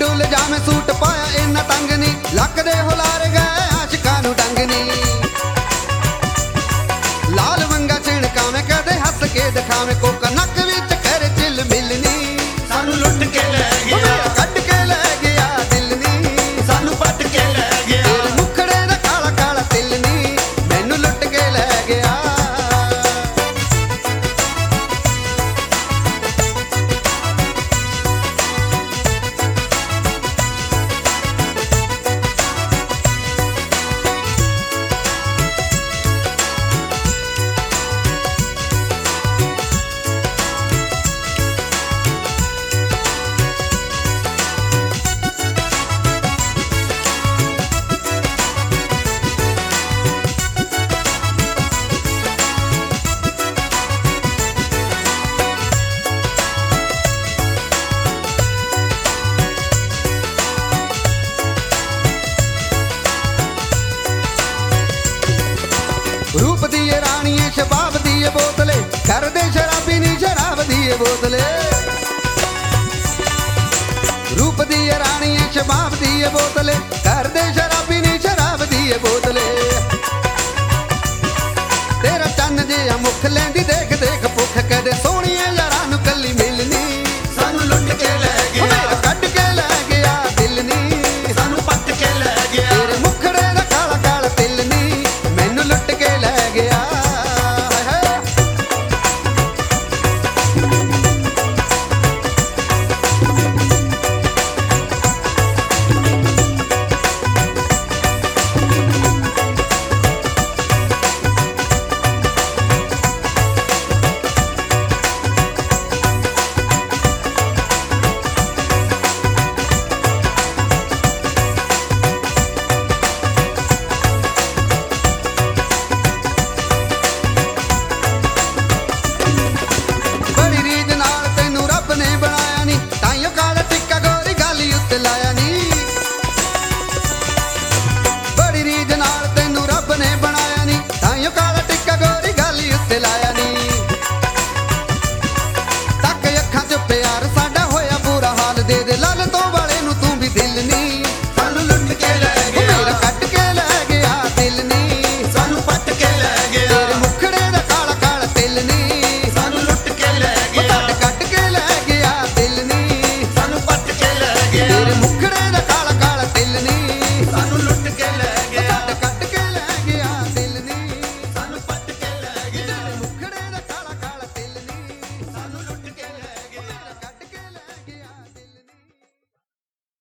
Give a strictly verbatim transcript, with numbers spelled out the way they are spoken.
ਤੂੰ ਲਿਜਾਵੇਂ ਸੂਟ ਪਾਇਆ ਇੰਨਾ ਤੰਗ ਨੀ, ਲੱਕ ਦੇ ਹੁਲਾਰੇ ਗਏ ਆਸ਼ਿਕਾਂ ਨੂੰ ਡੰਗ ਨੀ। ਲਾਲ ਵੰਗਾ ਛਿਣਕਾਵੇਂ ਕਦੇ ਹੱਸ ਕੇ ਦਿਖਾਵੇਂ, ਕੋਕਾ ਨੱਕ ਵਿੱਚ ਕਰ ਚਿਲ ਮਿਲਨੀ। ਸਾਨੂੰ ਲੁੱਟ ਕੇ ਲੈ ਗਿਆ, ਕੱਢ ਕੇ ਲੈ ਗਿਆ ਦਿਲ ਨੀ, ਸਾਨੂੰ ਪੱਟ ਕੇ ਲੈ ਗਿਆ। ਤੇਰੇ ਮੁਖੜੇ ਦਾ ਕਾਲਾ ਕਾਲਾ ਤਿਲ ਨੀ, ਮੈਨੂੰ ਲੁੱਟ ਕੇ ਲੈ ਗਿਆ। रूप दिए रानिए शबाब दिए बोतले, कर दे शराबी नी शराब दिए बोतले। रूप दिए रानिए शबाब दिए बोतले, कर दे शराबी नी शराब दिए बोतले। तेरा चन्न जिहा मुख लैंदी देख देख भुख, कदे सोहणिए यार